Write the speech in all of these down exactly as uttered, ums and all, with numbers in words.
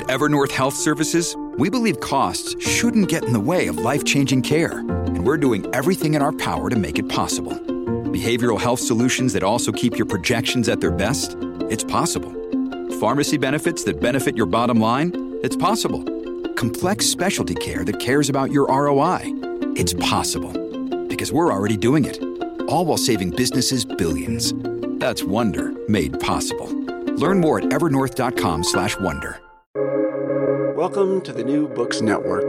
At Evernorth Health Services, we believe costs shouldn't get in the way of life-changing care, and we're doing everything in our power to make it possible. Behavioral health solutions that also keep your projections at their best? It's possible. Pharmacy benefits that benefit your bottom line? It's possible. Complex specialty care that cares about your R O I? It's possible. Because we're already doing it. All while saving businesses billions. That's Wonder made possible. Learn more at evernorth.com slash wonder. Welcome to the New Books Network.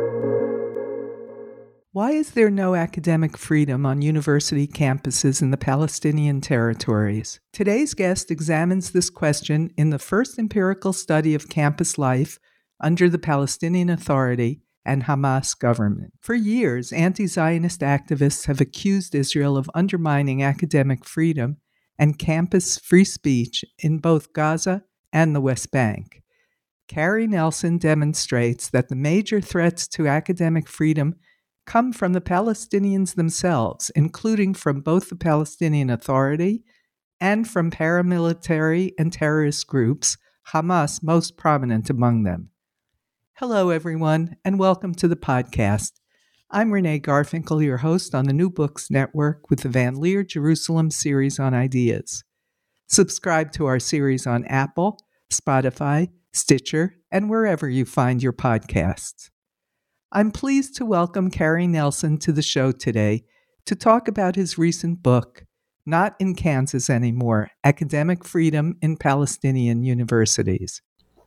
Why is there no academic freedom on university campuses in the Palestinian territories? Today's guest examines this question in the first empirical study of campus life under the Palestinian Authority and Hamas government. For years, anti-Zionist activists have accused Israel of undermining academic freedom and campus free speech in both Gaza and the West Bank. Carrie Nelson demonstrates that the major threats to academic freedom come from the Palestinians themselves, including from both the Palestinian Authority and from paramilitary and terrorist groups, Hamas most prominent among them. Hello, everyone, and welcome to the podcast. I'm Renee Garfinkel, your host on the New Books Network with the Van Leer Jerusalem series on ideas. Subscribe to our series on Apple, Spotify, Stitcher, and wherever you find your podcasts. I'm pleased to welcome Carrie Nelson to the show today to talk about his recent book, Not in Kansas Anymore: Academic Freedom in Palestinian Universities.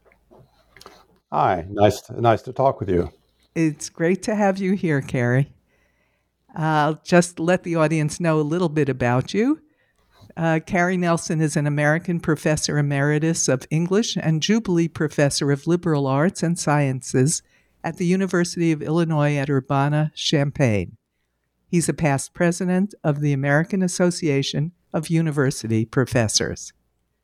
Hi, nice to, nice to talk with you. It's great to have you here, Carrie. I'll just let the audience know a little bit about you. Uh, Carrie Nelson is an American Professor Emeritus of English and Jubilee Professor of Liberal Arts and Sciences at the University of Illinois at Urbana-Champaign. He's a past president of the American Association of University Professors.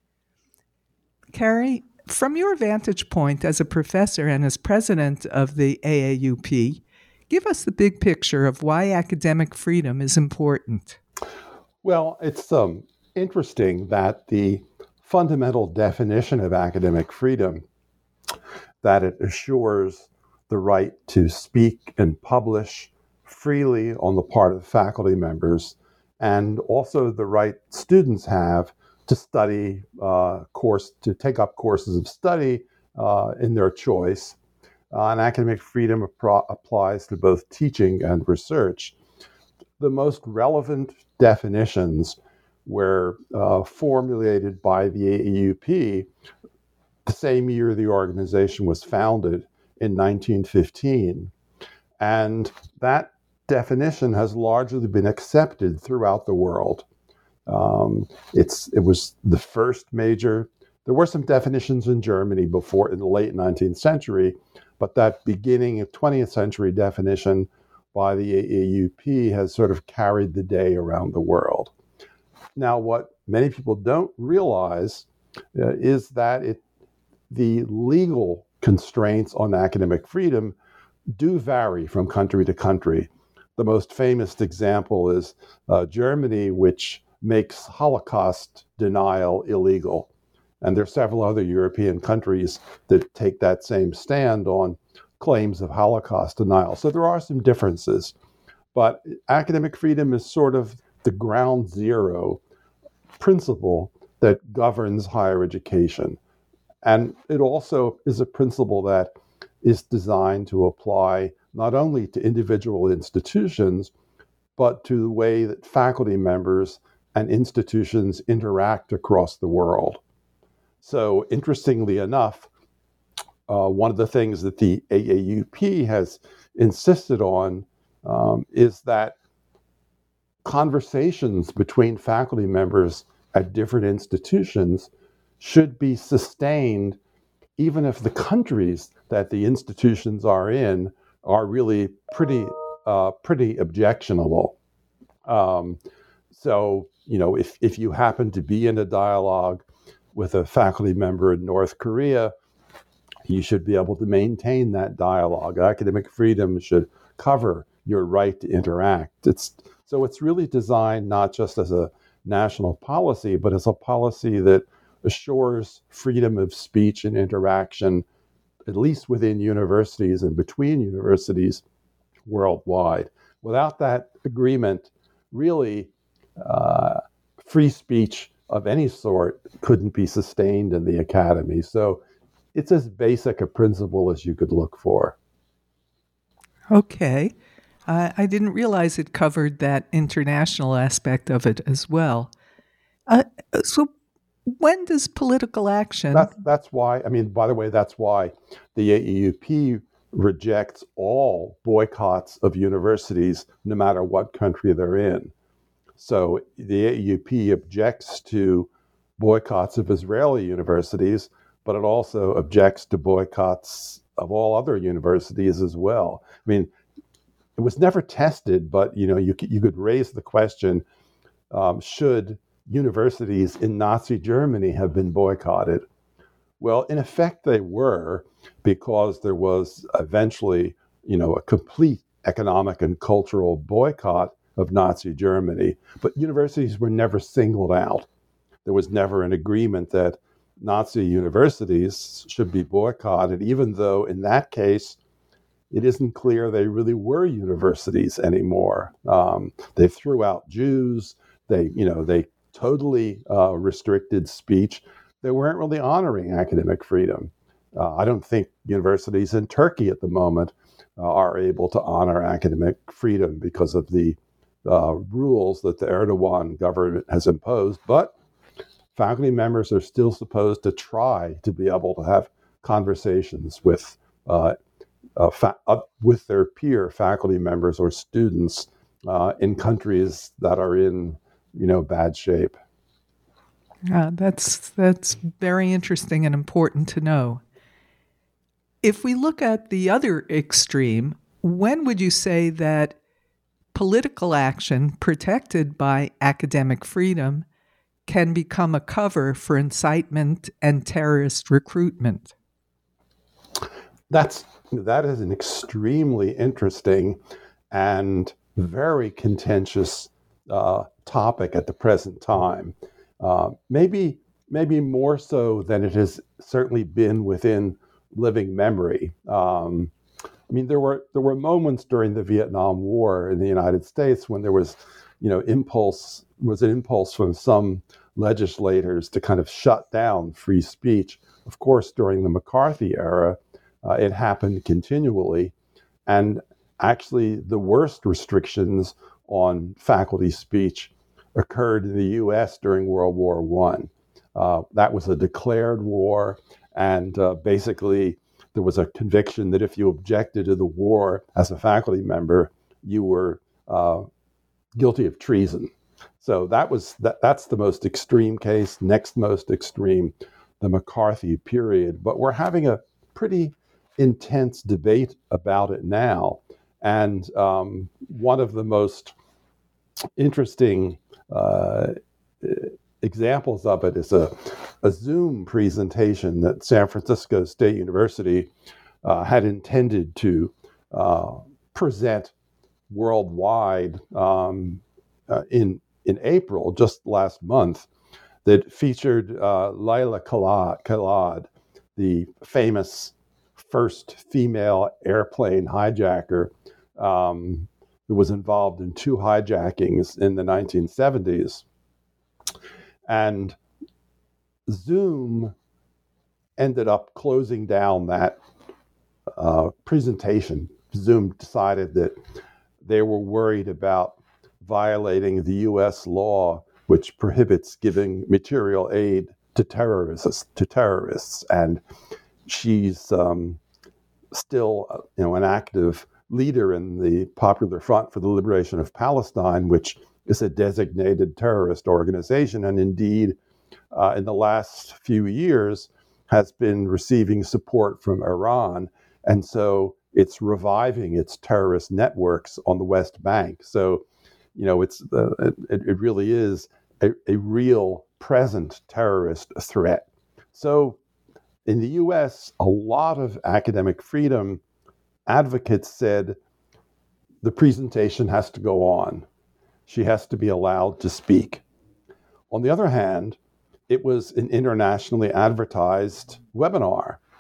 Carrie, from your vantage point as a professor and as president of the A A U P, give us the big picture of why academic freedom is important. Well, it's um, interesting that the fundamental definition of academic freedom, that it assures the right to speak and publish freely on the part of faculty members, and also the right students have to study uh, course, to take up courses of study uh, in their choice. Uh, and academic freedom appro- applies to both teaching and research. The most relevant definitions were uh, formulated by the A A U P the same year the organization was founded in nineteen fifteen. And that definition has largely been accepted throughout the world. Um, it's it was the first major. There were some definitions in Germany before in the late nineteenth century, but that beginning of twentieth century definition by the A A U P has sort of carried the day around the world. Now, what many people don't realize uh, is that it the legal constraints on academic freedom do vary from country to country. The most famous example is uh, Germany, which makes Holocaust denial illegal. And there are several other European countries that take that same stand on claims of Holocaust denial. So there are some differences. But academic freedom is sort of the ground zero principle that governs higher education. And it also is a principle that is designed to apply not only to individual institutions, but to the way that faculty members and institutions interact across the world. So interestingly enough, uh, one of the things that the A A U P has insisted on um, is that conversations between faculty members at different institutions should be sustained even if the countries that the institutions are in are really pretty uh, pretty objectionable. Um, so, you know, if, if you happen to be in a dialogue with a faculty member in North Korea, you should be able to maintain that dialogue. Academic freedom should cover your right to interact. It's so it's really designed not just as a national policy, but as a policy that assures freedom of speech and interaction at least within universities and between universities worldwide. Without that agreement, really, uh, free speech of any sort couldn't be sustained in the academy. So it's as basic a principle as you could look for. Okay. Uh, I didn't realize it covered that international aspect of it as well. Uh, so when does political action... That's, that's why, I mean, by the way, that's why the A E U P rejects all boycotts of universities, no matter what country they're in. So the A E U P objects to boycotts of Israeli universities, but it also objects to boycotts of all other universities as well. I mean, it was never tested, but you know, you you could raise the question: um, should universities in Nazi Germany have been boycotted? Well, in effect, they were, because there was eventually, you know, a complete economic and cultural boycott of Nazi Germany. But universities were never singled out. There was never an agreement that Nazi universities should be boycotted, even though in that case, it isn't clear they really were universities anymore. Um, they threw out Jews. They, you know, they totally uh, restricted speech. They weren't really honoring academic freedom. Uh, I don't think universities in Turkey at the moment uh, are able to honor academic freedom because of the uh, rules that the Erdogan government has imposed. But faculty members are still supposed to try to be able to have conversations with uh, uh, fa- uh, with their peer faculty members or students uh, in countries that are in, you know, bad shape. Uh, that's that's very interesting and important to know. If we look at the other extreme, when would you say that political action protected by academic freedom can become a cover for incitement and terrorist recruitment? That's that is an extremely interesting and very contentious uh, topic at the present time. Uh, maybe maybe more so than it has certainly been within living memory. Um, I mean, there were there were moments during the Vietnam War in the United States when there was, you know, impulse was an impulse from some legislators to kind of shut down free speech. Of course, during the McCarthy era, uh, it happened continually, and actually, the worst restrictions on faculty speech occurred in the U S during World War One. Uh, that was a declared war, and uh, basically there was a conviction that if you objected to the war as a faculty member, you were uh, guilty of treason. So that was that, that's the most extreme case. Next most extreme, the McCarthy period. But we're having a pretty intense debate about it now, and um, one of the most interesting uh, examples of it is a, a Zoom presentation that San Francisco State University uh, had intended to uh, present worldwide um, uh, in in April, just last month, that featured uh, Laila Khalad, the famous first female airplane hijacker um, who was involved in two hijackings in the nineteen seventies. And Zoom ended up closing down that uh, presentation. Zoom decided that they were worried about violating the U S law, which prohibits giving material aid to terrorists. To terrorists, and she's um, still, uh, you know, an active leader in the Popular Front for the Liberation of Palestine, which is a designated terrorist organization, and indeed, uh, in the last few years, has been receiving support from Iran, and so it's reviving its terrorist networks on the West Bank. So, you know, it's uh, it, it really is a, a real present terrorist threat. So, in the U S, a lot of academic freedom advocates said the presentation has to go on. She has to be allowed to speak. On the other hand, it was an internationally advertised webinar.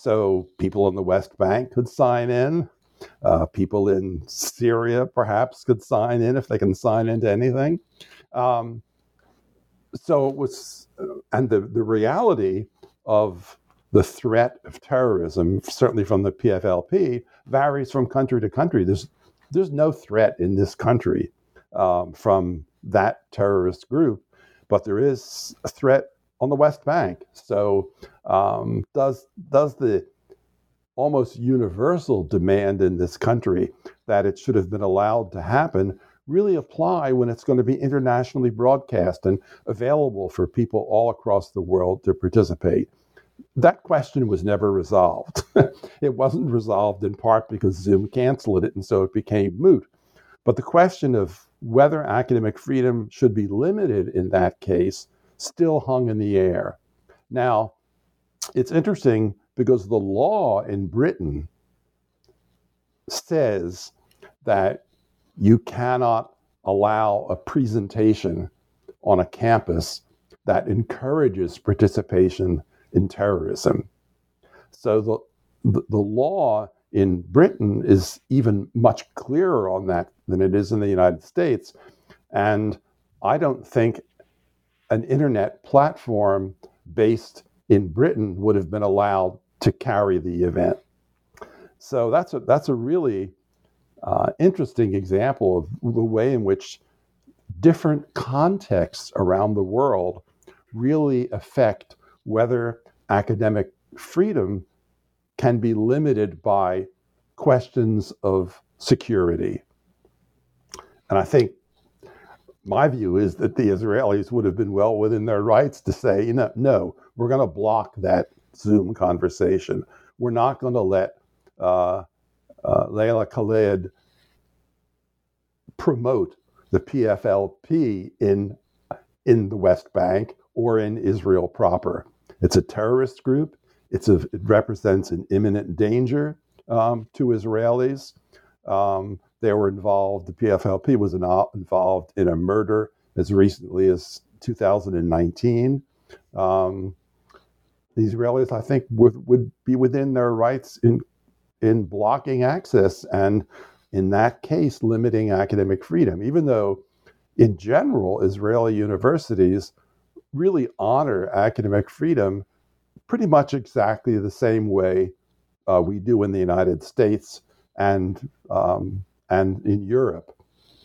so people in the West Bank could sign in. Uh, people in Syria perhaps could sign in if they can sign into anything. Um, so it was, and the, the reality of the threat of terrorism, certainly from the P F L P, varies from country to country. There's there's no threat in this country um, from that terrorist group, but there is a threat on the West Bank. So um, does does the almost universal demand in this country that it should have been allowed to happen really apply when it's going to be internationally broadcast and available for people all across the world to participate? That question was never resolved. It wasn't resolved in part because Zoom canceled it, and so it became moot. But the question of whether academic freedom should be limited in that case still hung in the air. Now, it's interesting because the law in Britain says that you cannot allow a presentation on a campus that encourages participation in terrorism. So the, the, the law in Britain is even much clearer on that than it is in the United States. And I don't think an internet platform based in Britain would have been allowed to carry the event. So that's a, that's a really uh, interesting example of the way in which different contexts around the world really affect whether academic freedom can be limited by questions of security. And I think my view is that the Israelis would have been well within their rights to say, you know, no, we're going to block that Zoom conversation. We're not going to let uh, uh, Leila Khaled promote the P F L P in in the West Bank or in Israel proper. It's a terrorist group. It's a, it represents an imminent danger um, to Israelis. Um, they were involved, the P F L P was in, involved in a murder as recently as two thousand nineteen. Um, the Israelis, I think, would, would be within their rights in, in blocking access and, in that case, limiting academic freedom, even though, in general, Israeli universities really honor academic freedom pretty much exactly the same way uh, we do in the United States and um, and in Europe.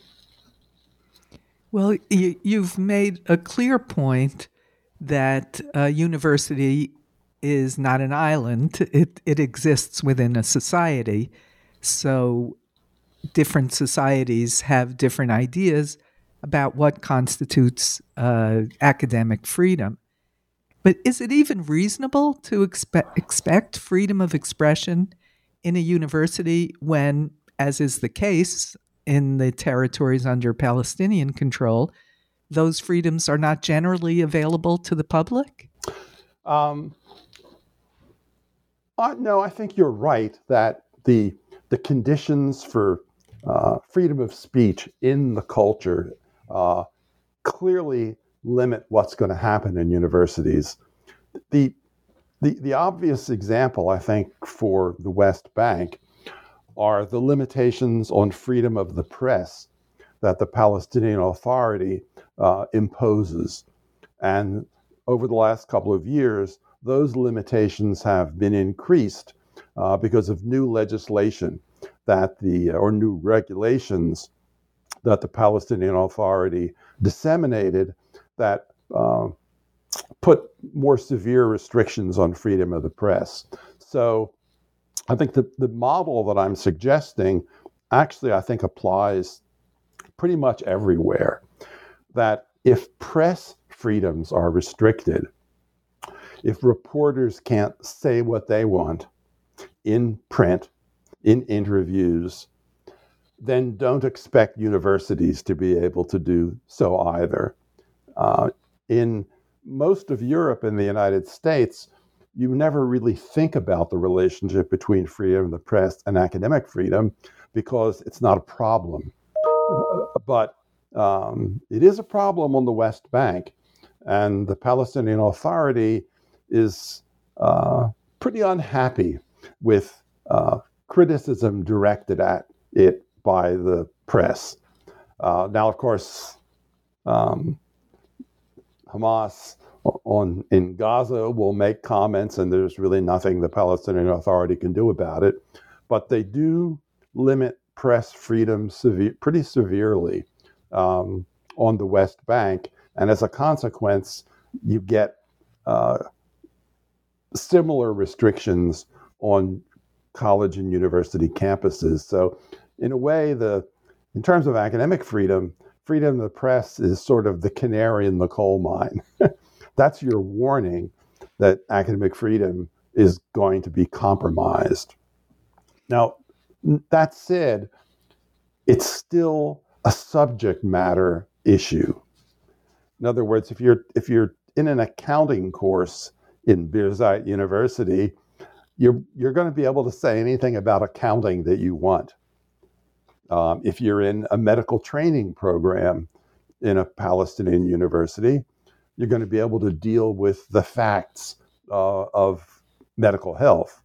Well, you, you've made a clear point that a university is not an island. It it exists within a society. So different societies have different ideas about what constitutes uh, academic freedom. But is it even reasonable to expect, expect freedom of expression in a university when, as is the case in the territories under Palestinian control, those freedoms are not generally available to the public? Um, uh, no, I think you're right that the the conditions for uh, freedom of speech in the culture uh, clearly limit what's going to happen in universities. The, the the obvious example, I think, for the West Bank are the limitations on freedom of the press that the Palestinian Authority uh, imposes. And over the last couple of years, those limitations have been increased uh, because of new legislation that the, or new regulations that the Palestinian Authority disseminated that uh, put more severe restrictions on freedom of the press. So I think the, the model that I'm suggesting actually, I think, applies pretty much everywhere. That if press freedoms are restricted, if reporters can't say what they want in print, in interviews, then don't expect universities to be able to do so either. Uh, in most of Europe and the United States, you never really think about the relationship between freedom of the press and academic freedom because it's not a problem. Uh, but um, it is a problem on the West Bank, and the Palestinian Authority is uh, pretty unhappy with uh, criticism directed at it by the press. Uh, now, of course, um, Hamas on in Gaza will make comments, and there's really nothing the Palestinian Authority can do about it. But they do limit press freedom severe, pretty severely um, on the West Bank, and as a consequence, you get uh, similar restrictions on college and university campuses. So, in a way, the in terms of academic freedom, freedom of the press is sort of the canary in the coal mine. That's your warning that academic freedom is going to be compromised. Now, that said, it's still a subject matter issue. In other words, if you're if you're in an accounting course in Birzeit University, you're you're going to be able to say anything about accounting that you want. Um, if you're in a medical training program in a Palestinian university, you're going to be able to deal with the facts uh, of medical health.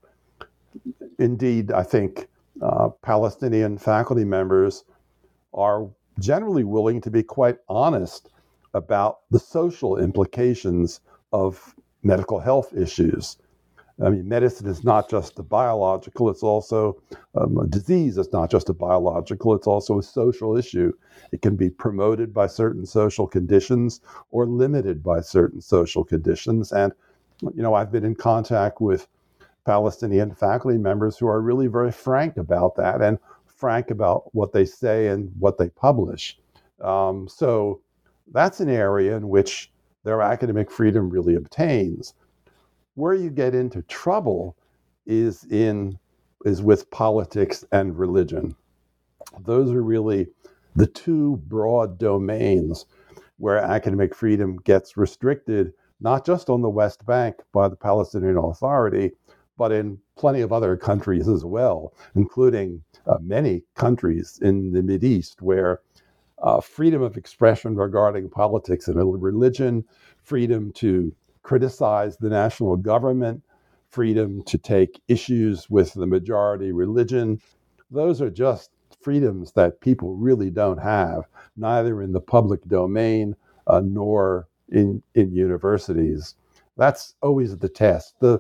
Indeed, I think uh, Palestinian faculty members are generally willing to be quite honest about the social implications of medical health issues. I mean, medicine is not just a biological, it's also um, a disease. It's not just a biological, it's also a social issue. It can be promoted by certain social conditions or limited by certain social conditions. And, you know, I've been in contact with Palestinian faculty members who are really very frank about that and frank about what they say and what they publish. Um, so that's an area in which their academic freedom really obtains. Where you get into trouble is in is with politics and religion. Those are really the two broad domains where academic freedom gets restricted, not just on the West Bank by the Palestinian Authority, but in plenty of other countries as well, including uh, many countries in the Mideast where uh, freedom of expression regarding politics and religion, freedom to criticize the national government, freedom to take issues with the majority religion. Those are just freedoms that people really don't have, neither in the public domain uh, nor in, in universities. That's always the test. The,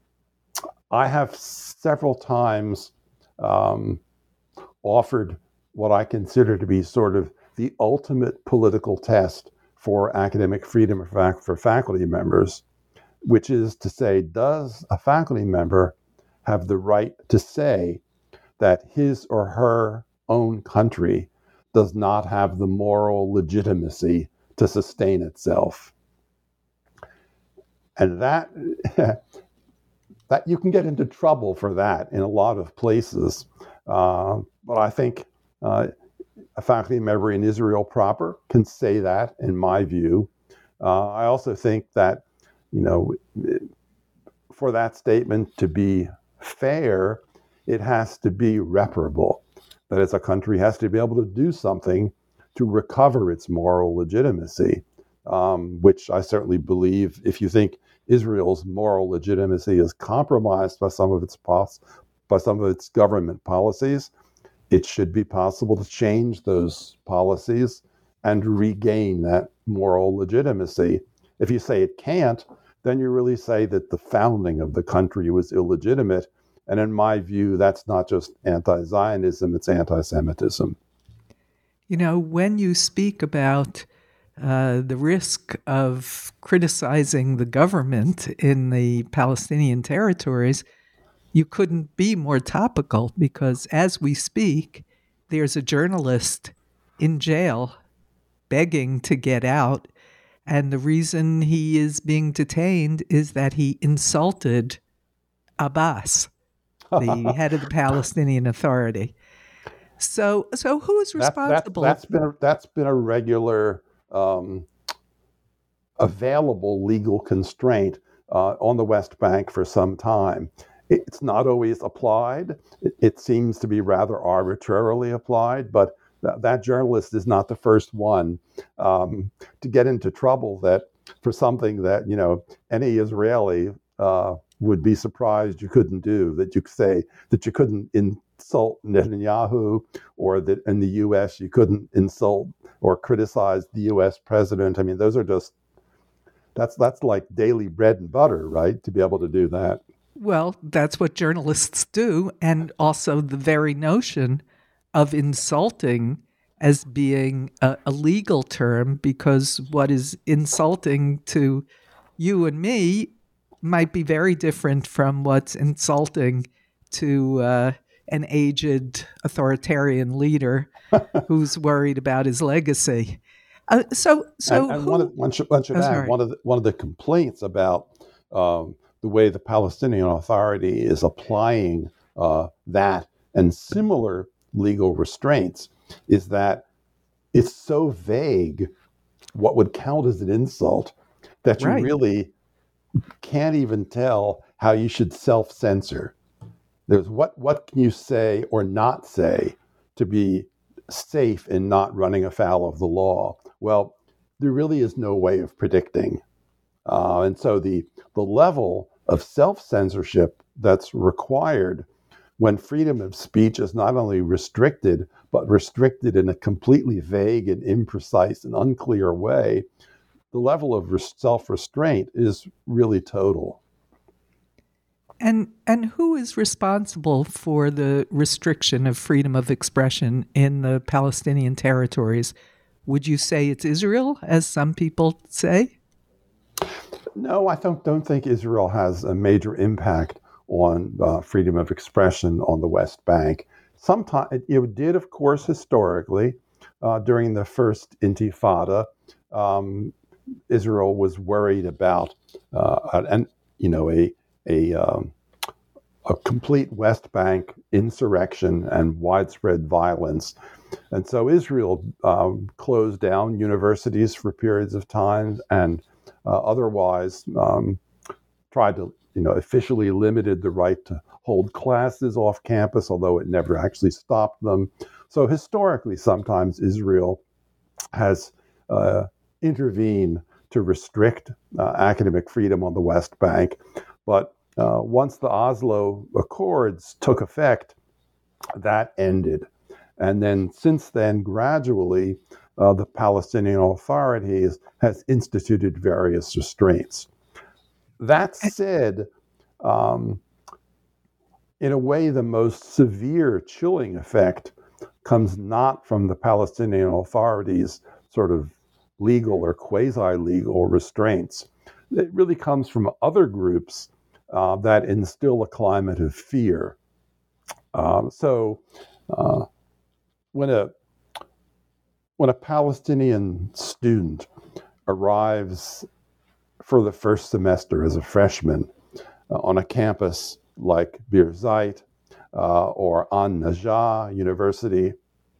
I have several times um, offered what I consider to be sort of the ultimate political test for academic freedom for faculty members, which is to say, does a faculty member have the right to say that his or her own country does not have the moral legitimacy to sustain itself? And that, that you can get into trouble for that in a lot of places. Uh, but I think uh, a faculty member in Israel proper can say that, in my view. Uh, I also think that, you know, for that statement to be fair, it has to be reparable. That is, a country has to be able to do something to recover its moral legitimacy, um, which I certainly believe, if you think Israel's moral legitimacy is compromised by some of its pos- by some of its government policies, it should be possible to change those policies and regain that moral legitimacy. If you say it can't, then you really say that the founding of the country was illegitimate. And in my view, that's not just anti-Zionism, it's anti-Semitism. You know, when you speak about uh, the risk of criticizing the government in the Palestinian territories, you couldn't be more topical, because as we speak, there's a journalist in jail begging to get out. And the reason he is being detained is that he insulted Abbas, the head of the Palestinian Authority. So, so who is responsible? That, that, that's been a, that's been a regular um, available legal constraint uh, on the West Bank for some time. It's not always applied. It, it seems to be rather arbitrarily applied, but th- that journalist is not the first one um, to get into trouble that for something that, you know, any Israeli uh, would be surprised you couldn't do, that you say that you couldn't insult Netanyahu, or that in the U S you couldn't insult or criticize the U S president. I mean, those are just, that's that's like daily bread and butter, right? To be able to do that. Well, that's what journalists do. And also the very notion of insulting as being a, a legal term, because what is insulting to you and me might be very different from what's insulting to uh, an aged authoritarian leader who's worried about his legacy. Uh, so, so and, and who, one, of, one should, one should oh, add, sorry. one of the, one of the complaints about um, the way the Palestinian Authority is applying uh, that and similar legal restraints is that it's so vague what would count as an insult that you Right. really can't even tell how you should self-censor. There's what what can you say or not say to be safe in not running afoul of the law? Well, there really is no way of predicting. Uh, and so the the level of self-censorship that's required when freedom of speech is not only restricted, but restricted in a completely vague and imprecise and unclear way, the level of self-restraint is really total. And and who is responsible for the restriction of freedom of expression in the Palestinian territories? Would you say it's Israel, as some people say? No, I don't, don't think Israel has a major impact on uh, freedom of expression on the West Bank. Sometimes it, it did, of course, historically, uh, during the first Intifada. Um, Israel was worried about uh, an you know a a um, a complete West Bank insurrection and widespread violence, and so Israel um, closed down universities for periods of time and uh, otherwise um, tried to you know officially limited the right to hold classes off campus, although it never actually stopped them. So historically, sometimes Israel has uh, intervened to restrict uh, academic freedom on the West Bank. But uh, once the Oslo Accords took effect, that ended. And then since then, gradually, uh, the Palestinian Authority has instituted various restraints. That said, um, in a way, the most severe chilling effect comes not from the Palestinian Authority's sort of legal or quasi-legal restraints. It really comes from other groups uh, that instill a climate of fear. Um, so uh, when a when a Palestinian student arrives for the first semester as a freshman uh, on a campus like Birzeit uh, or An Najah University,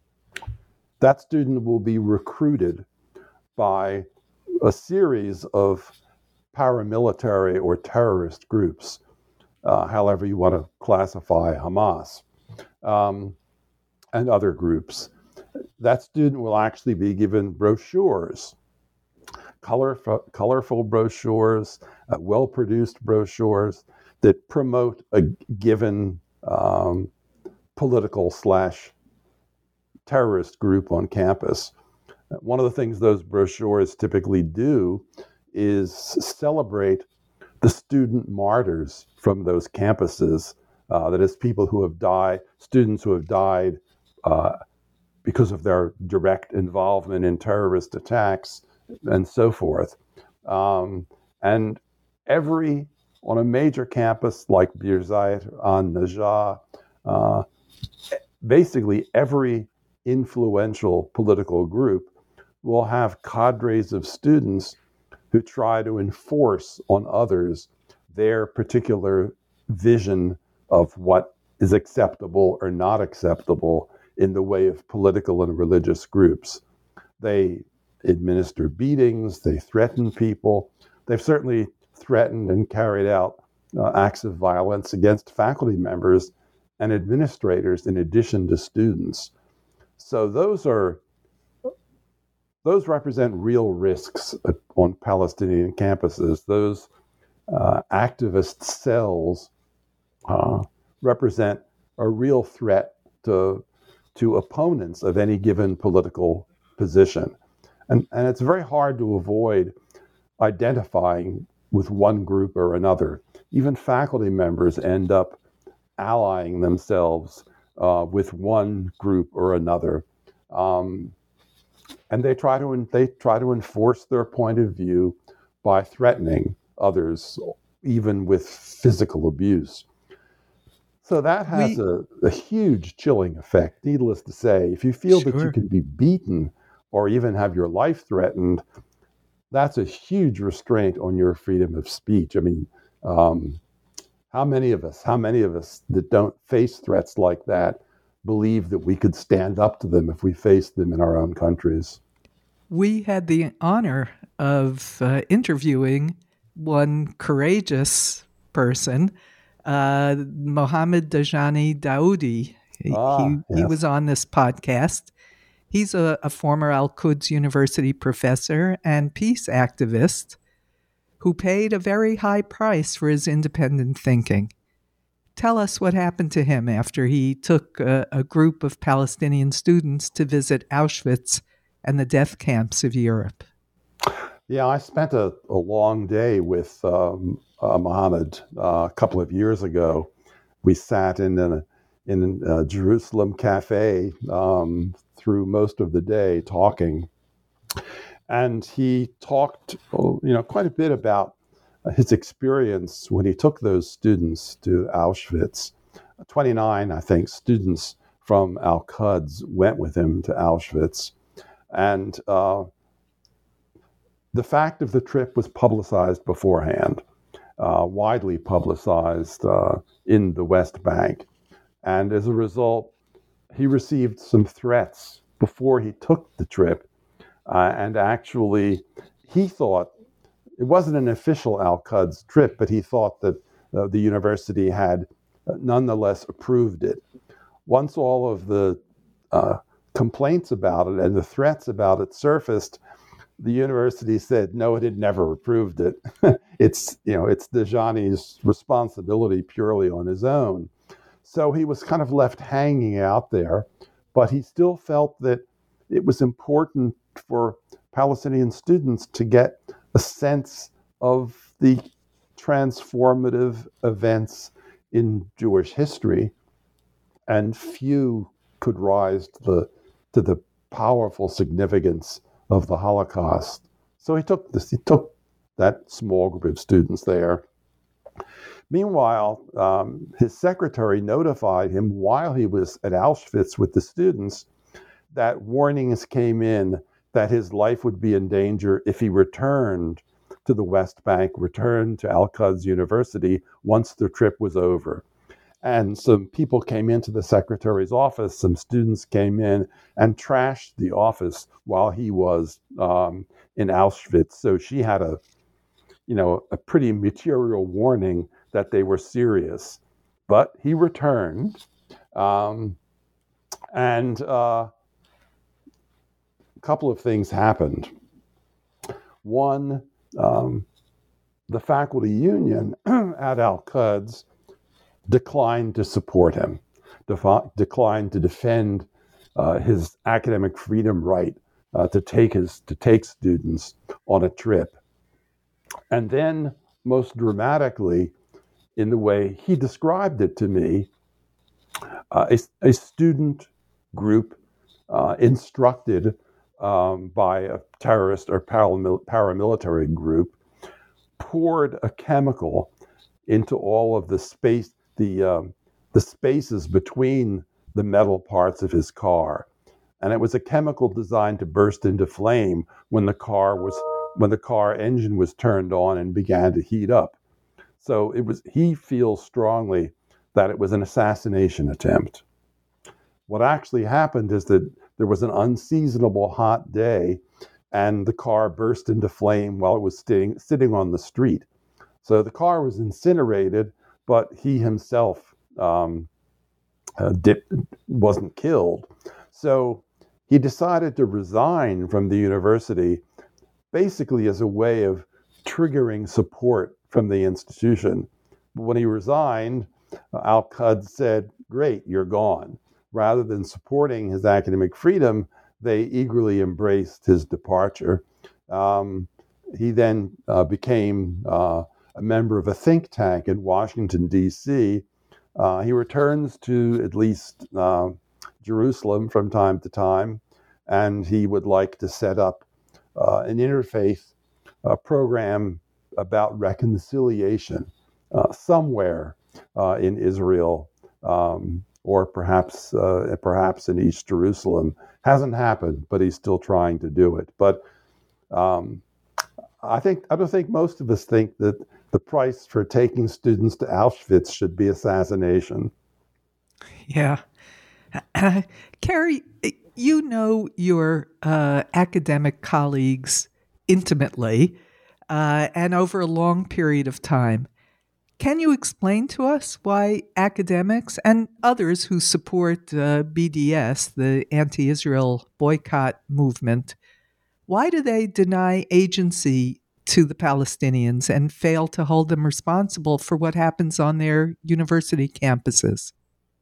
that student will be recruited by a series of paramilitary or terrorist groups, uh, however you want to classify Hamas, um, and other groups. That student will actually be given brochures, colorful, colorful brochures, uh, well-produced brochures that promote a given um, political slash terrorist group on campus. One of the things those brochures typically do is celebrate the student martyrs from those campuses. Uh, that is, people who have died, students who have died uh, because of their direct involvement in terrorist attacks and so forth. Um, and every, on a major campus like Birzeit, An Najah, uh, basically every influential political group will have cadres of students who try to enforce on others their particular vision of what is acceptable or not acceptable in the way of political and religious groups. They administer beatings, they threaten people. They've certainly threatened and carried out uh, acts of violence against faculty members and administrators in addition to students. So those are Those represent real risks on Palestinian campuses. Those uh, activist cells uh, represent a real threat to to opponents of any given political position. And, and it's very hard to avoid identifying with one group or another. Even faculty members end up allying themselves uh, with one group or another. Um, and they try to they try to enforce their point of view by threatening others, even with physical abuse. So that has we, a, a huge chilling effect. Needless to say, if you feel sure. that you can be beaten or even have your life threatened, that's a huge restraint on your freedom of speech. I mean, um, how many of us, how many of us that don't face threats like that believe that we could stand up to them if we faced them in our own countries? We had the honor of uh, interviewing one courageous person, uh, Mohammed Dajani Daoudi. He, ah, he, yes. he was on this podcast. He's a, a former Al-Quds University professor and peace activist who paid a very high price for his independent thinking. Tell us what happened to him after he took a, a group of Palestinian students to visit Auschwitz and the death camps of Europe. Yeah, I spent a, a long day with um, uh, Mohammed uh, a couple of years ago. We sat in a, in a Jerusalem cafe um, through most of the day talking. And he talked, you know, quite a bit about his experience when he took those students to Auschwitz. twenty-nine, I think, students from Al-Quds went with him to Auschwitz. And uh, the fact of the trip was publicized beforehand, uh, widely publicized uh, in the West Bank. And as a result, he received some threats before he took the trip. Uh, and actually, he thought, it wasn't an official Al-Quds trip, but he thought that uh, the university had uh, nonetheless approved it. Once all of the uh, complaints about it and the threats about it surfaced, the university said, no, it had never approved it. It's, you know, it's Dajani's responsibility purely on his own. So he was kind of left hanging out there, but he still felt that it was important for Palestinian students to get a sense of the transformative events in Jewish history, and few could rise to the, to the powerful significance of the Holocaust. So he took this, he took that small group of students there. Meanwhile, um, his secretary notified him while he was at Auschwitz with the students that warnings came in that his life would be in danger if he returned to the West Bank, returned to Al-Quds University once the trip was over. And some people came into the secretary's office, some students came in and trashed the office while he was um, in Auschwitz. So she had a, you know, a pretty material warning that they were serious. But he returned, um, and uh, a couple of things happened. One, um, the faculty union at Al-Quds declined to support him, defi- declined to defend uh, his academic freedom right uh, to take his to take students on a trip. And then, most dramatically, in the way he described it to me, uh, a, a student group uh, instructed um, by a terrorist or paramil- paramilitary group poured a chemical into all of the space, the um, the spaces between the metal parts of his car, and it was a chemical designed to burst into flame when the car was when the car engine was turned on and began to heat up. So it was. He feels strongly that it was an assassination attempt. What actually happened is that there was an unseasonable hot day, and the car burst into flame while it was sitting sitting on the street. So the car was incinerated, but he himself um, uh, did, wasn't killed. So he decided to resign from the university, basically as a way of triggering support from the institution. But when he resigned, uh, Al-Quds said, "Great, you're gone." Rather than supporting his academic freedom, they eagerly embraced his departure. Um, he then uh, became uh, a member of a think tank in Washington, D C. Uh, he returns to at least uh, Jerusalem from time to time, and he would like to set up uh, an interfaith uh, program about reconciliation uh, somewhere uh, in Israel, um, or perhaps uh, perhaps in East Jerusalem. Hasn't happened, but he's still trying to do it. But um, I think I don't think most of us think that the price for taking students to Auschwitz should be assassination. Yeah. Uh, Carrie, you know your uh, academic colleagues intimately uh, and over a long period of time. Can you explain to us why academics and others who support uh, B D S, the anti-Israel boycott movement, why do they deny agency to the Palestinians and fail to hold them responsible for what happens on their university campuses?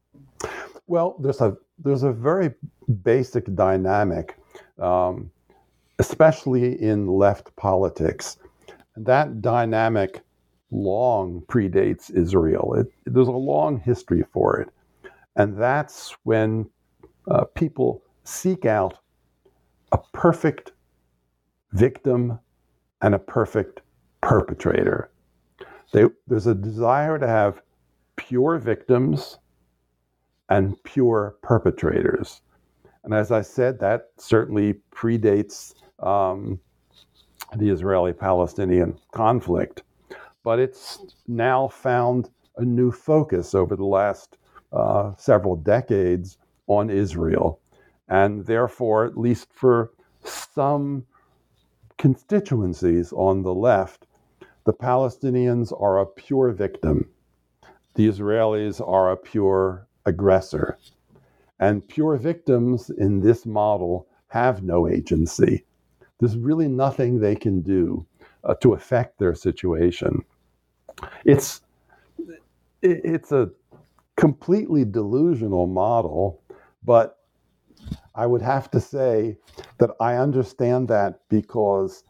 Well, there's a there's a very basic dynamic, um, especially in left politics. That dynamic long predates Israel. It, there's a long history for it, and that's when uh, people seek out a perfect victim and a perfect perpetrator. They, there's a desire to have pure victims and pure perpetrators. And as I said, that certainly predates um, the Israeli-Palestinian conflict. But it's now found a new focus over the last uh, several decades on Israel. And therefore, at least for some constituencies on the left, the Palestinians are a pure victim. The Israelis are a pure aggressor. And pure victims in this model have no agency. There's really nothing they can do uh, to affect their situation. It's it's a completely delusional model, but I would have to say that I understand that because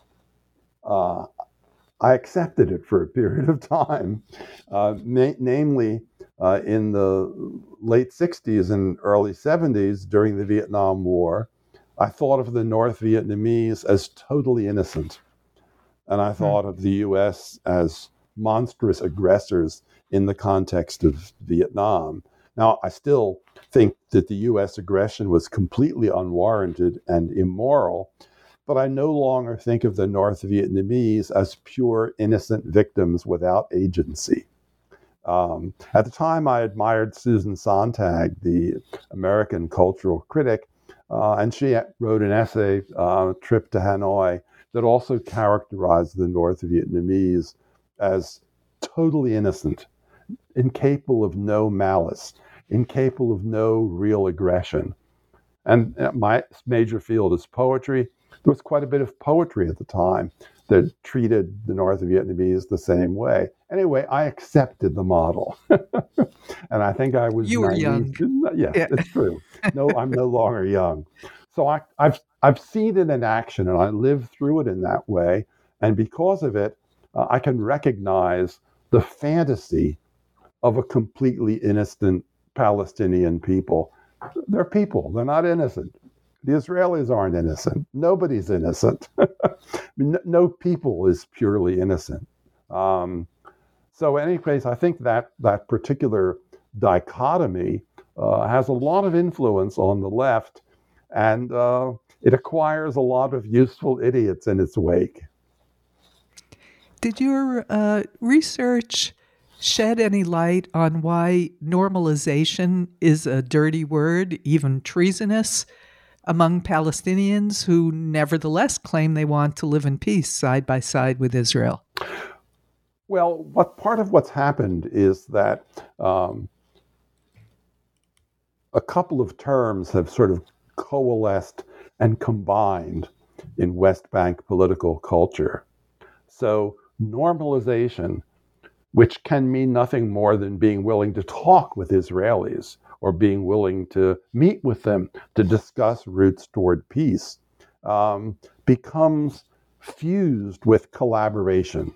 uh, I accepted it for a period of time, uh, na- namely uh, in the late sixties and early seventies during the Vietnam War. I thought of the North Vietnamese as totally innocent, and I thought hmm. of the U S as monstrous aggressors in the context of Vietnam. Now, I still think that the U S aggression was completely unwarranted and immoral, but I no longer think of the North Vietnamese as pure, innocent victims without agency. Um, at the time, I admired Susan Sontag, the American cultural critic, uh, and she wrote an essay, uh, Trip to Hanoi, that also characterized the North Vietnamese as totally innocent, incapable of no malice, incapable of no real aggression. And my major field is poetry. There was quite a bit of poetry at the time that treated the North Vietnamese the same way. Anyway, I accepted the model. And I think I was You were naive. young. Yes, Yeah. It's true. No, I'm no longer young. So I, I've I've seen it in action, and I lived through it in that way. And because of it, uh, I can recognize the fantasy of a completely innocent Palestinian people. They're people. They're not innocent. The Israelis aren't innocent. Nobody's innocent. I mean, no, no people is purely innocent. Um, so in any case, I think that that particular dichotomy uh, has a lot of influence on the left, and uh, it acquires a lot of useful idiots in its wake. Did your uh, research shed any light on why normalization is a dirty word, even treasonous, among Palestinians who nevertheless claim they want to live in peace side by side with Israel? Well, what part of what's happened is that um, a couple of terms have sort of coalesced and combined in West Bank political culture. So normalization, which can mean nothing more than being willing to talk with Israelis or being willing to meet with them to discuss routes toward peace, um, becomes fused with collaboration.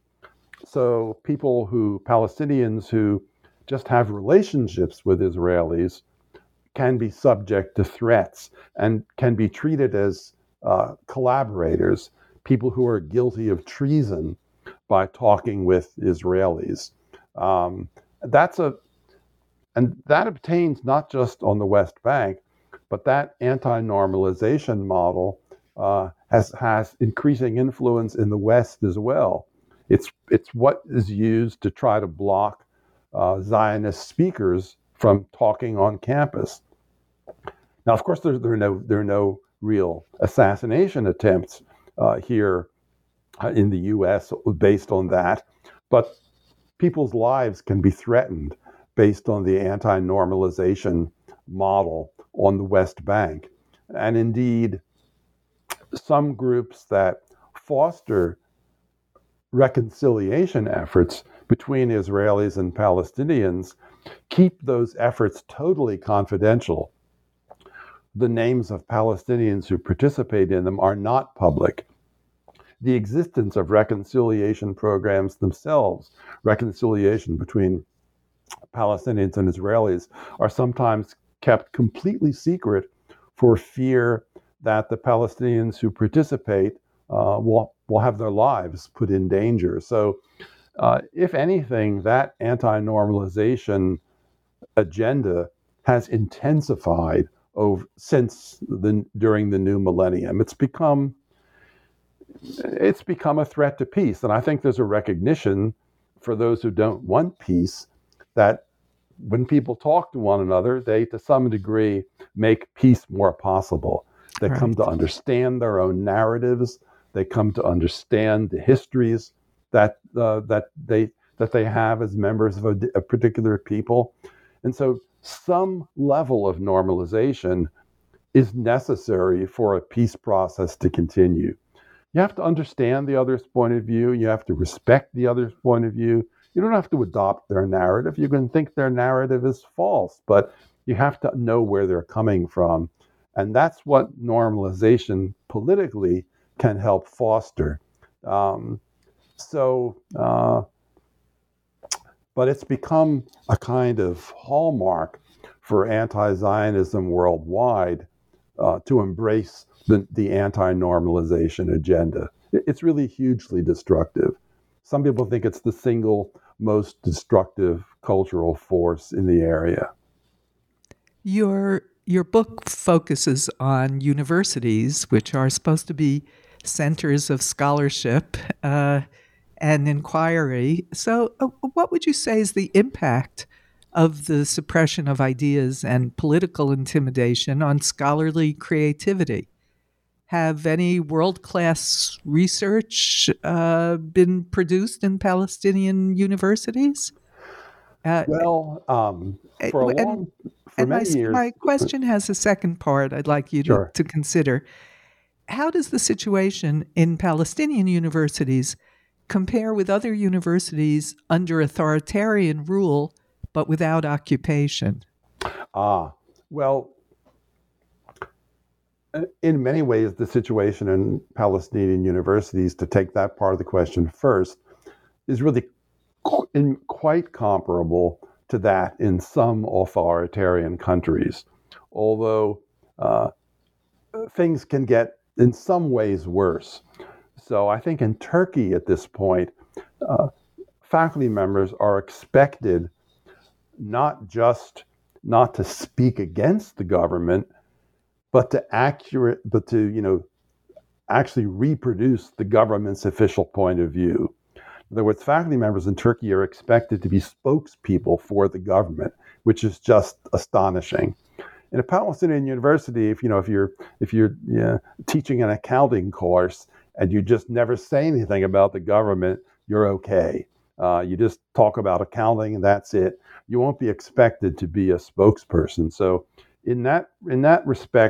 So people who, Palestinians who just have relationships with Israelis can be subject to threats and can be treated as uh, collaborators, people who are guilty of treason by talking with Israelis. Um, that's a, and that obtains not just on the West Bank, but that anti-normalization model uh, has has increasing influence in the West as well. It's it's what is used to try to block uh, Zionist speakers from talking on campus. Now, of course, there, there are no there are no real assassination attempts uh, here in the U S based on that, but people's lives can be threatened based on the anti-normalization model on the West Bank. And indeed, some groups that foster reconciliation efforts between Israelis and Palestinians keep those efforts totally confidential. The names of Palestinians who participate in them are not public. The existence of reconciliation programs themselves, reconciliation between Palestinians and Israelis, are sometimes kept completely secret for fear that the Palestinians who participate uh, will, will have their lives put in danger. So, uh, if anything, that anti-normalization agenda has intensified over since the during the new millennium. It's become it's become a threat to peace, and I think there's a recognition for those who don't want peace that when people talk to one another, they, to some degree, make peace more possible. They Right. come to understand their own narratives. They come to understand the histories that uh, that they that they have as members of a, a particular people, and so some level of normalization is necessary for a peace process to continue. You have to understand the other's point of view. You have to respect the other's point of view. You don't have to adopt their narrative. You can think their narrative is false, but you have to know where they're coming from. And that's what normalization politically can help foster. Um, so, uh, but it's become a kind of hallmark for anti-Zionism worldwide uh, to embrace the, the anti-normalization agenda. It's really hugely destructive. Some people think it's the single most destructive cultural force in the area. Your your book focuses on universities, which are supposed to be centers of scholarship uh, and inquiry. So, uh, what would you say is the impact of the suppression of ideas and political intimidation on scholarly creativity? Have any world-class research uh, been produced in Palestinian universities? Uh, Well, um, for a and, long, for and many my, years, my question has a second part I'd like you to, Sure. to consider. How does the situation in Palestinian universities compare with other universities under authoritarian rule but without occupation? ah, well, in many ways, the situation in Palestinian universities, to take that part of the question first, is really qu- in, quite comparable to that in some authoritarian countries. Although uh, things can get, in some ways, worse. So I think in Turkey at this point, uh, faculty members are expected not just not to speak against the government, but to accurate, but to, you know, actually reproduce the government's official point of view. In other words, faculty members in Turkey are expected to be spokespeople for the government, which is just astonishing. In a Palestinian university, if you know, if you're if you're you know, teaching an accounting course and you just never say anything about the government, you're okay. Uh, you just talk about accounting and that's it. You won't be expected to be a spokesperson. So, in that in that respect,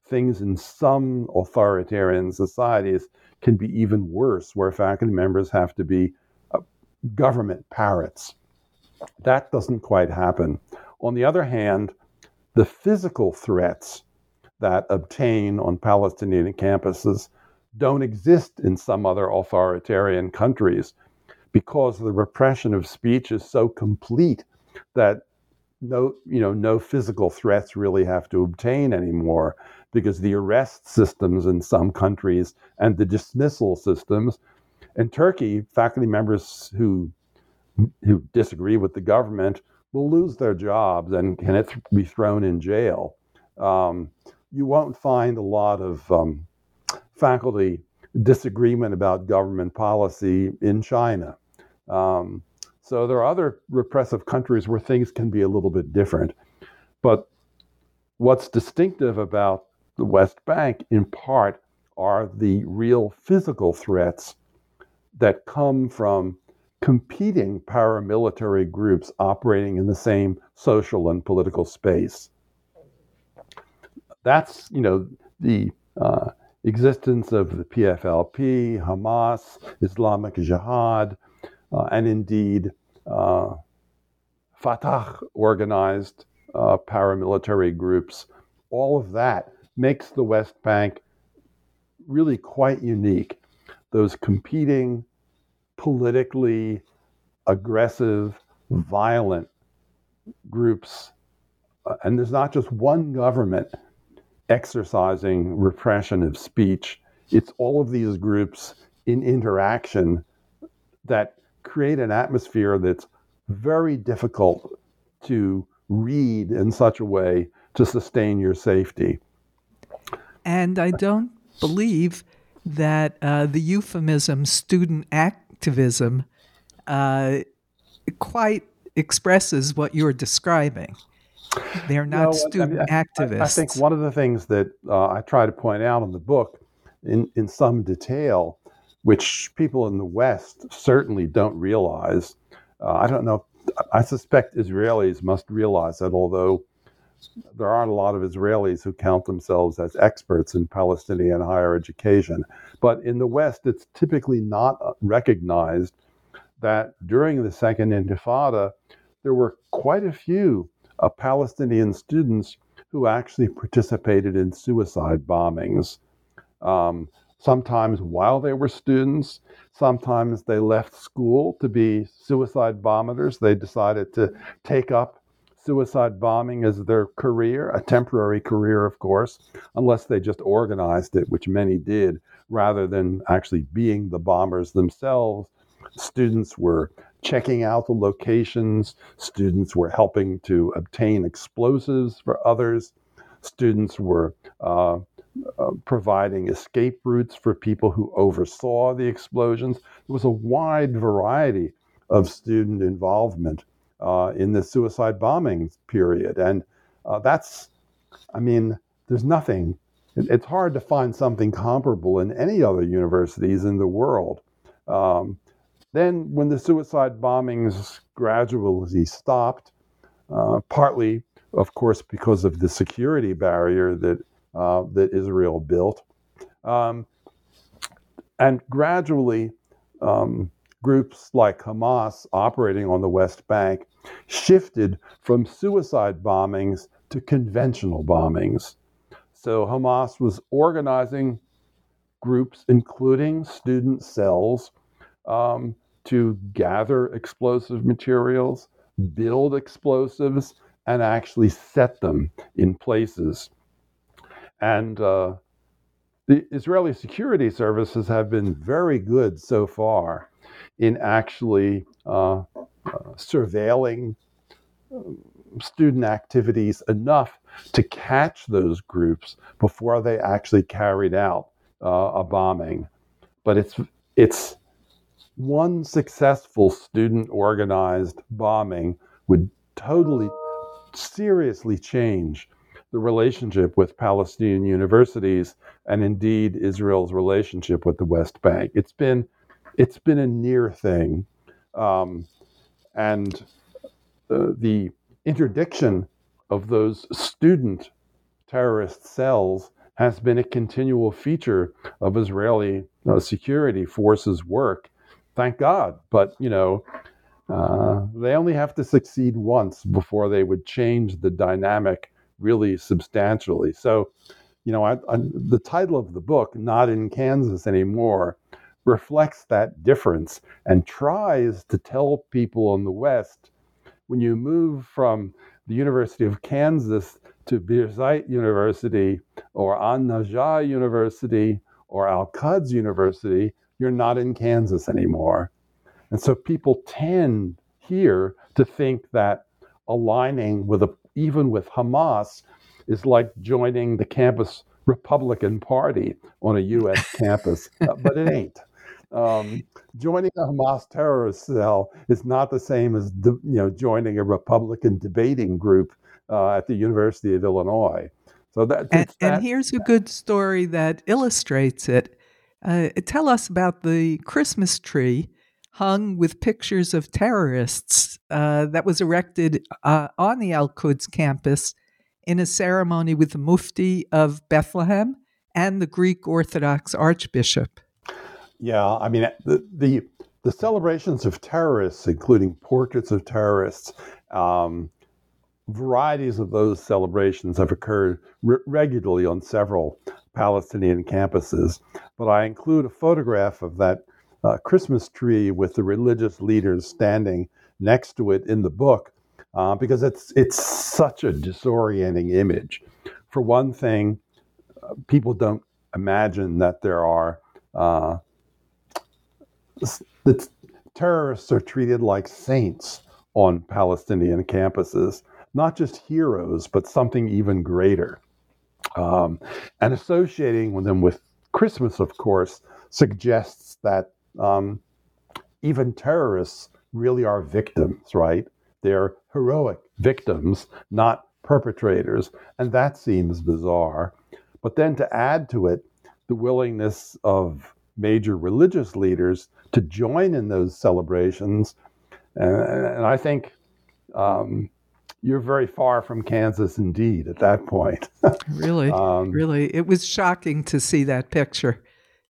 things in some authoritarian societies can be even worse, where faculty members have to be uh, government parrots. That doesn't quite happen. On the other hand, the physical threats that obtain on Palestinian campuses don't exist in some other authoritarian countries, because the repression of speech is so complete that no, you know, no physical threats really have to obtain anymore, because the arrest systems in some countries and the dismissal systems in Turkey, faculty members who who disagree with the government will lose their jobs and can be thrown in jail. Um, you won't find a lot of um, faculty disagreement about government policy in China. Um, so there are other repressive countries where things can be a little bit different. But what's distinctive about the West Bank, in part, are the real physical threats that come from competing paramilitary groups operating in the same social and political space. That's, you know, the uh, existence of the P F L P, Hamas, Islamic Jihad, uh, and indeed uh, Fatah organized uh, paramilitary groups. All of that makes the West Bank really quite unique. Those competing, politically aggressive, violent groups, uh, and there's not just one government exercising repression of speech. It's all of these groups in interaction that create an atmosphere that's very difficult to read in such a way to sustain your safety. And I don't believe that uh, the euphemism student activism uh, quite expresses what you're describing. They're not no, student I mean, activists. I, I think one of the things that uh, I try to point out in the book in, in some detail, which people in the West certainly don't realize, uh, I don't know, I suspect Israelis must realize that, although there aren't a lot of Israelis who count themselves as experts in Palestinian higher education. But in the West, it's typically not recognized that during the Second Intifada, there were quite a few uh, Palestinian students who actually participated in suicide bombings. Um, sometimes while they were students, sometimes they left school to be suicide bombers. They decided to take up suicide bombing as their career, a temporary career, of course, unless they just organized it, which many did, rather than actually being the bombers themselves. Students were checking out the locations. Students were helping to obtain explosives for others. Students were uh, uh, providing escape routes for people who oversaw the explosions. There was a wide variety of student involvement uh, in the suicide bombing period. And uh, that's, I mean, there's nothing, it's hard to find something comparable in any other universities in the world. Um, Then, when the suicide bombings gradually stopped, uh, partly, of course, because of the security barrier that uh, that Israel built, um, and gradually, um, groups like Hamas operating on the West Bank shifted from suicide bombings to conventional bombings. So Hamas was organizing groups, including student cells, Um, to gather explosive materials, build explosives, and actually set them in places. And uh, the Israeli security services have been very good so far in actually uh, uh, surveilling student activities enough to catch those groups before they actually carried out uh, a bombing. But it's it's one successful student-organized bombing would totally, seriously change the relationship with Palestinian universities and indeed Israel's relationship with the West Bank. It's been, it's been a near thing. Um, and uh, the interdiction of those student terrorist cells has been a continual feature of Israeli uh, security forces' work. Thank God. But, you know, uh, they only have to succeed once before they would change the dynamic really substantially. So, you know, I, I, the title of the book, Not in Kansas Anymore, reflects that difference and tries to tell people in the West, when you move from the University of Kansas to Birzeit University or An-Najah University or Al-Quds University, you're not in Kansas anymore. And so people tend here to think that aligning with a, even with Hamas is like joining the campus Republican Party on a U S campus, uh, but it ain't. Um, joining a Hamas terrorist cell is not the same as de, you know joining a Republican debating group uh, at the University of Illinois. So that, and, it's that and here's a good story that illustrates it. Uh, tell us about the Christmas tree hung with pictures of terrorists uh, that was erected uh, on the Al-Quds campus in a ceremony with the Mufti of Bethlehem and the Greek Orthodox Archbishop. Yeah, I mean, the, the the celebrations of terrorists, including portraits of terrorists, um, varieties of those celebrations have occurred re- regularly on several Palestinian campuses. But I include a photograph of that uh, Christmas tree with the religious leaders standing next to it in the book, uh, because it's it's such a disorienting image. For one thing, uh, people don't imagine that there are uh, the terrorists are treated like saints on Palestinian campuses, not just heroes, but something even greater. Um, and associating with them with Christmas, of course, suggests that um, even terrorists really are victims, right? They're heroic victims, not perpetrators. And that seems bizarre. But then to add to it, the willingness of major religious leaders to join in those celebrations. And, and I think um, you're very far from Kansas indeed at that point. Really, um, really. It was shocking to see that picture.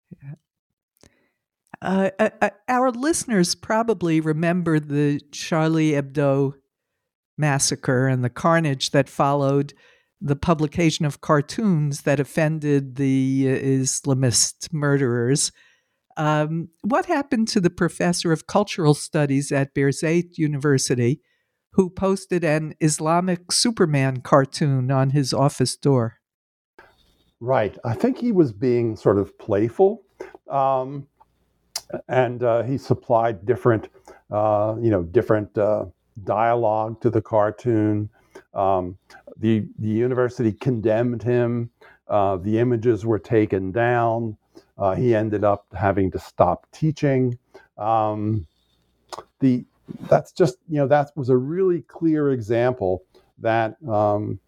Uh, uh, our listeners probably remember the Charlie Hebdo massacre and the carnage that followed the publication of cartoons that offended the Islamist murderers. Um, what happened to the professor of cultural studies at Birzeit University who posted an Islamic Superman cartoon on his office door? Right. I think he was being sort of playful, um, and uh, he supplied different, uh, you know, different uh, dialogue to the cartoon. Um, the the university condemned him. Uh, the images were taken down. Uh, he ended up having to stop teaching. Um, the that's just you know that was a really clear example that um,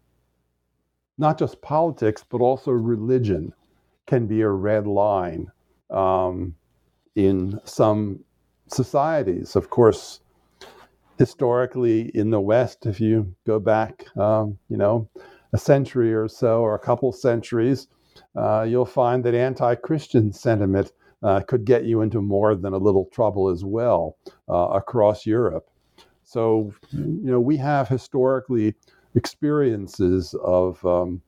not just politics but also religion can be a red line um, in some societies. Of course, historically in the West, if you go back, um, you know, a century or so or a couple centuries, uh, you'll find that anti-Christian sentiment uh, could get you into more than a little trouble as well uh, across Europe. So, you know, we have historically experiences of um,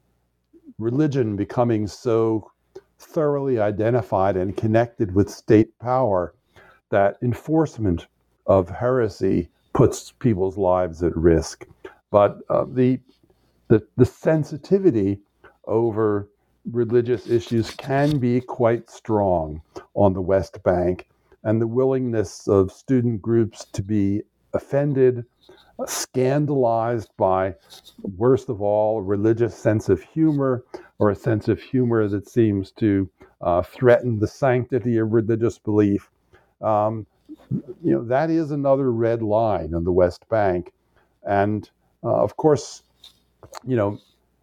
religion becoming so thoroughly identified and connected with state power that enforcement of heresy puts people's lives at risk. But uh, the, the the sensitivity over religious issues can be quite strong on the West Bank, and the willingness of student groups to be offended, scandalized by, worst of all, a religious sense of humor, or a sense of humor that seems to uh, threaten the sanctity of religious belief. Um, you know, that is another red line on the West Bank. And uh, of course, you know,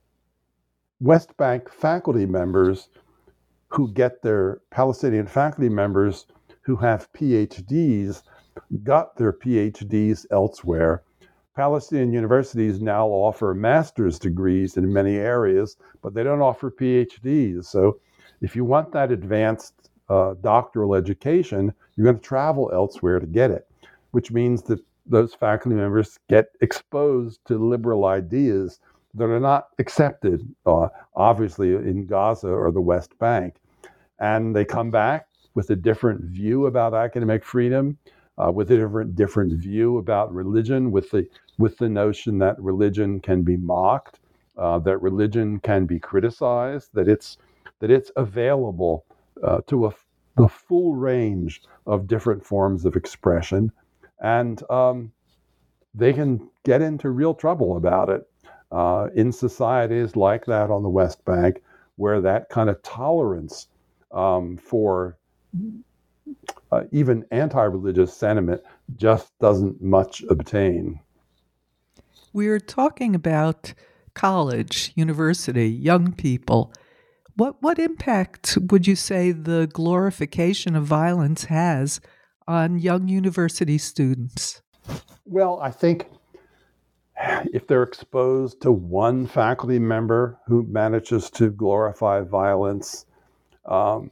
West Bank faculty members who get their Palestinian faculty members who have P H Ds got their P H Ds elsewhere. Palestinian universities now offer master's degrees in many areas, but they don't offer PhDs. So if you want that advanced uh, doctoral education, you're going to travel elsewhere to get it, which means that those faculty members get exposed to liberal ideas that are not accepted, uh, obviously, in Gaza or the West Bank. And they come back with a different view about academic freedom, uh, with a different different view about religion, with the with the notion that religion can be mocked, uh, that religion can be criticized, that it's that it's available uh, to a, the full range of different forms of expression, and um, they can get into real trouble about it uh, in societies like that on the West Bank, where that kind of tolerance um, for uh, even anti-religious sentiment just doesn't much obtain. We're talking about college, university, young people. What what impact would you say the glorification of violence has on young university students? Well, I think if they're exposed to one faculty member who manages to glorify violence, um,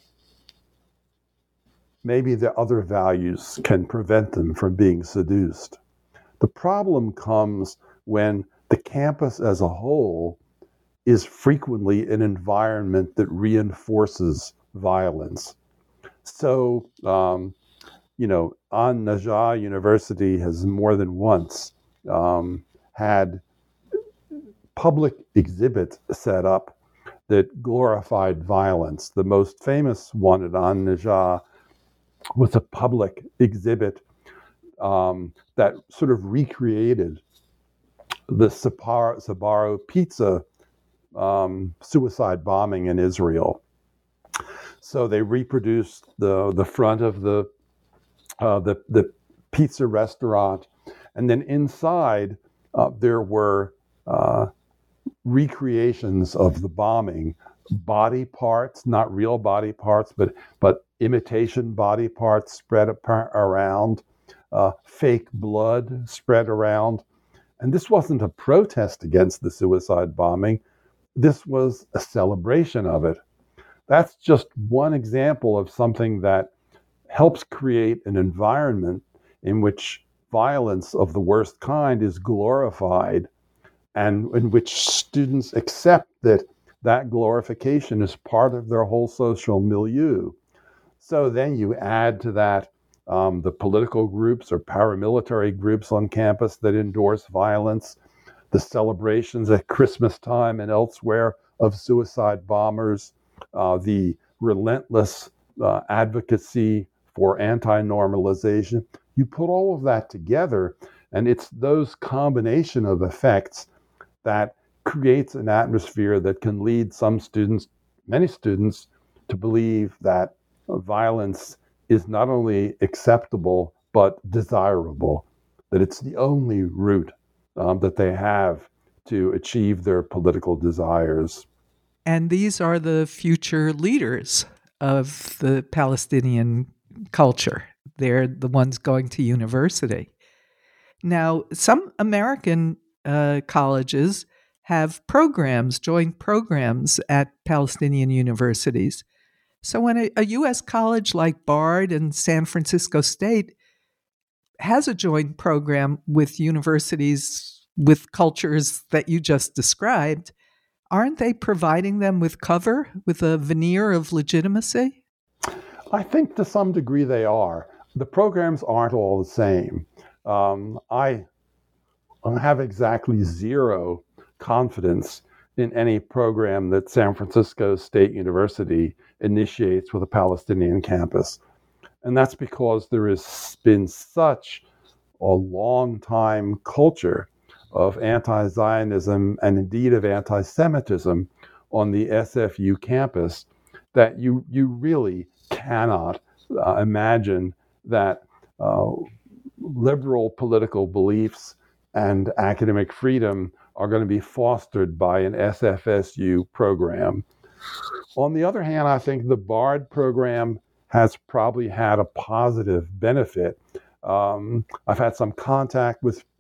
maybe the other values can prevent them from being seduced. The problem comes when the campus as a whole is frequently an environment that reinforces violence. So, um, you know, An-Najah University has more than once um, had public exhibits set up that glorified violence. The most famous one at An-Najah was a public exhibit um, that sort of recreated the Sbarro pizza um, suicide bombing in Israel. So they reproduced the the front of the uh, the the pizza restaurant, and then inside uh, there were uh, recreations of the bombing, body parts, not real body parts, but but imitation body parts spread apart around, uh, fake blood spread around. And this wasn't a protest against the suicide bombing. This was a celebration of it. That's just one example of something that helps create an environment in which violence of the worst kind is glorified, and in which students accept that that glorification is part of their whole social milieu. So then you add to that Um, the political groups or paramilitary groups on campus that endorse violence, the celebrations at Christmas time and elsewhere of suicide bombers, uh, the relentless uh, advocacy for anti-normalization. You put all of that together, and it's those combination of effects that creates an atmosphere that can lead some students, many students, to believe that violence is not only acceptable, but desirable, that it's the only route um, that they have to achieve their political desires. And these are the future leaders of the Palestinian culture. They're the ones going to university. Now, some American uh, colleges have programs, joint programs at Palestinian universities. So when a, a U S college like Bard and San Francisco State has a joint program with universities with cultures that you just described, aren't they providing them with cover, with a veneer of legitimacy? I think to some degree they are. The programs aren't all the same. Um, I have exactly zero confidence in any program that San Francisco State University initiates with a Palestinian campus. And that's because there has been such a long time culture of anti-Zionism and indeed of anti-Semitism on the S F U campus that you, you really cannot uh, imagine that uh, liberal political beliefs and academic freedom are going to be fostered by an S F S U program. On the other hand, I think the Bard program has probably had a positive benefit. Um, I've had some contact with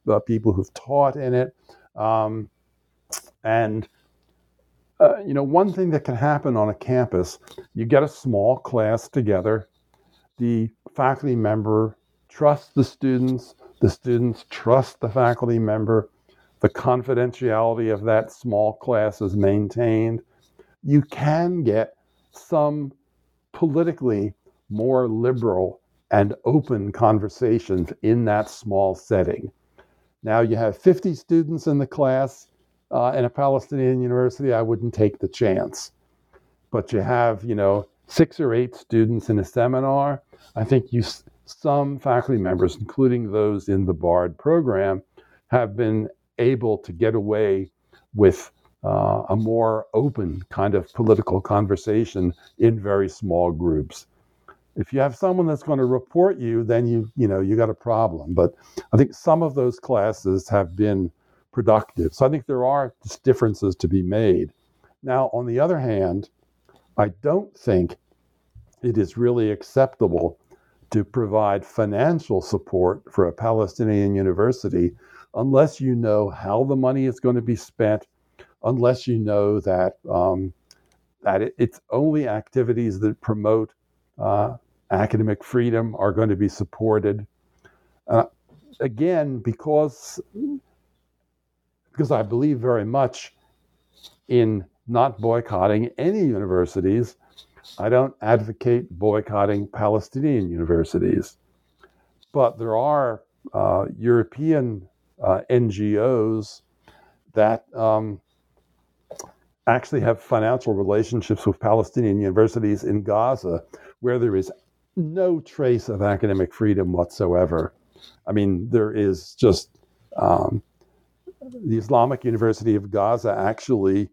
uh, people who've taught in it. Um, and, uh, you know, one thing that can happen on a campus, you get a small class together. The faculty member trusts the students. The students trust the faculty member. The confidentiality of that small class is maintained. You can get some politically more liberal and open conversations in that small setting. Now you have fifty students in the class uh, in a Palestinian university, I wouldn't take the chance. But you have, you know, six or eight students in a seminar. I think you, some faculty members, including those in the BARD program, have been able to get away with uh, a more open kind of political conversation in very small groups. If you have someone that's going to report you, then you, you know, you got a problem. But I think some of those classes have been productive. So I think there are just differences to be made. Now, on the other hand, I don't think it is really acceptable to provide financial support for a Palestinian university unless you know how the money is going to be spent, unless you know that um, that it, it's only activities that promote uh, academic freedom are going to be supported. Uh, again, because because I believe very much in not boycotting any universities, I don't advocate boycotting Palestinian universities. But there are uh, European uh, N G Os that um, actually have financial relationships with Palestinian universities in Gaza, where there is no trace of academic freedom whatsoever. I mean, there is just um, the Islamic University of Gaza actually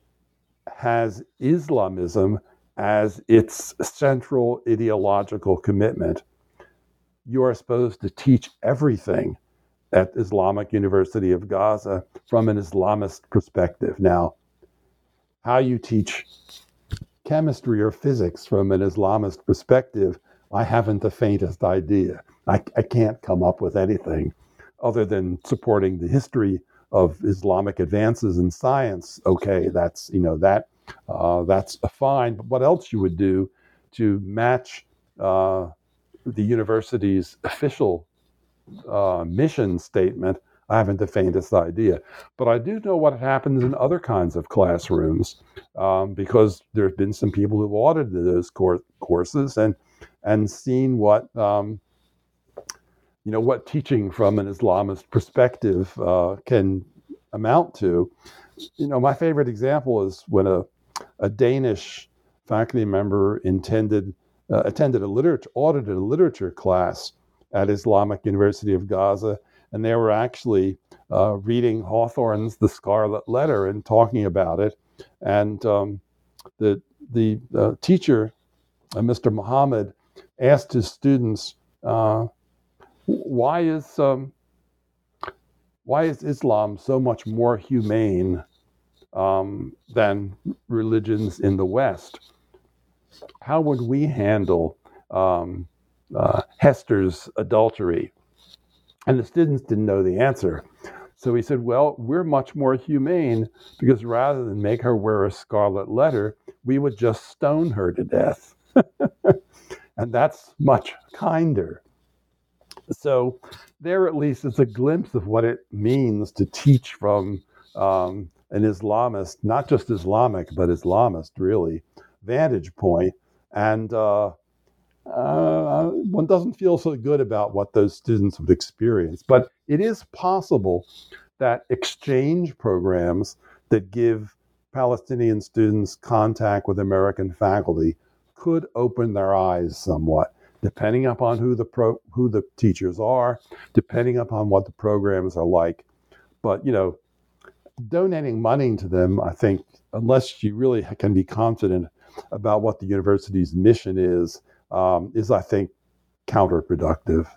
has Islamism as its central ideological commitment. You are supposed to teach everything at Islamic University of Gaza from an Islamist perspective. Now, how you teach chemistry or physics from an Islamist perspective, I haven't the faintest idea. I, I can't come up with anything other than supporting the history of Islamic advances in science. Okay, that's, you know, that uh, that's fine. But what else you would do to match uh, the university's official uh, mission statement, I haven't the faintest idea. But I do know what happens in other kinds of classrooms, um, because there have been some people who've audited those cor- courses and and seen what um, you know what teaching from an Islamist perspective uh, can amount to. You know, my favorite example is when a a Danish faculty member intended uh, attended a literature audited a literature class at Islamic University of Gaza, and they were actually uh, reading Hawthorne's *The Scarlet Letter* and talking about it. And um, the the uh, teacher, uh, Mister Muhammad, asked his students, uh, "Why is um, why is Islam so much more humane um, than religions in the West? How would we handle um, uh, Hester's adultery?" And the students didn't know the answer. So he said, well, we're much more humane because rather than make her wear a scarlet letter, we would just stone her to death. And that's much kinder. So there at least is a glimpse of what it means to teach from um, an Islamist, not just Islamic, but Islamist, really, vantage point. And uh, uh, one doesn't feel so good about what those students would experience. But it is possible that exchange programs that give Palestinian students contact with American faculty could open their eyes somewhat, depending upon who the pro, who the teachers are, depending upon what the programs are like. But, you know, donating money to them, I think, unless you really can be confident about what the university's mission is, um, is, I think, counterproductive.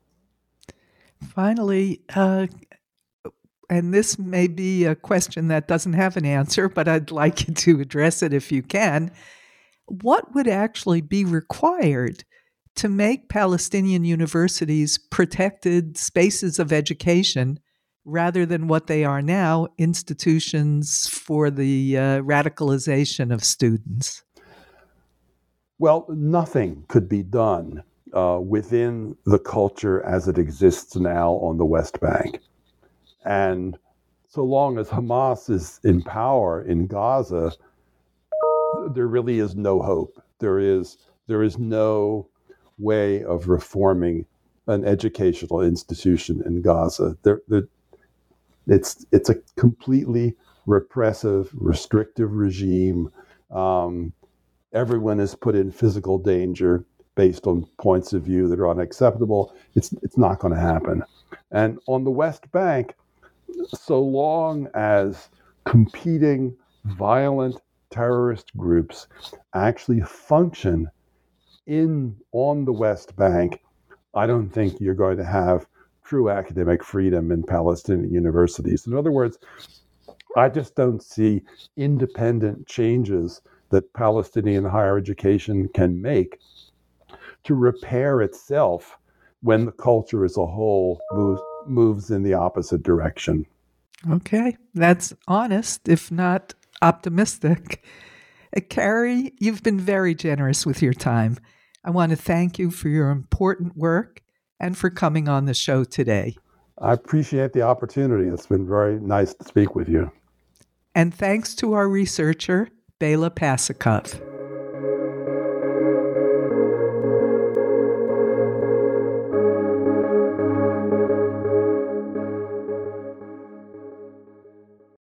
Finally, uh, and this may be a question that doesn't have an answer, but I'd like you to address it if you can. What would actually be required to make Palestinian universities protected spaces of education rather than what they are now, institutions for the uh, radicalization of students? Well, nothing could be done uh, within the culture as it exists now on the West Bank. And so long as Hamas is in power in Gaza, there really is no hope. There is there is no way of reforming an educational institution in Gaza. There, there, it's it's a completely repressive, restrictive regime. Um, everyone is put in physical danger based on points of view that are unacceptable. It's it's not going to happen. And on the West Bank, so long as competing violent terrorist groups actually function in on the West Bank, I don't think you're going to have true academic freedom in Palestinian universities. In other words, I just don't see independent changes that Palestinian higher education can make to repair itself when the culture as a whole moves moves in the opposite direction. Okay, that's honest, if not optimistic. Uh, Carrie, you've been very generous with your time. I want to thank you for your important work and for coming on the show today. I appreciate the opportunity. It's been very nice to speak with you. And thanks to our researcher, Bela Pasikov.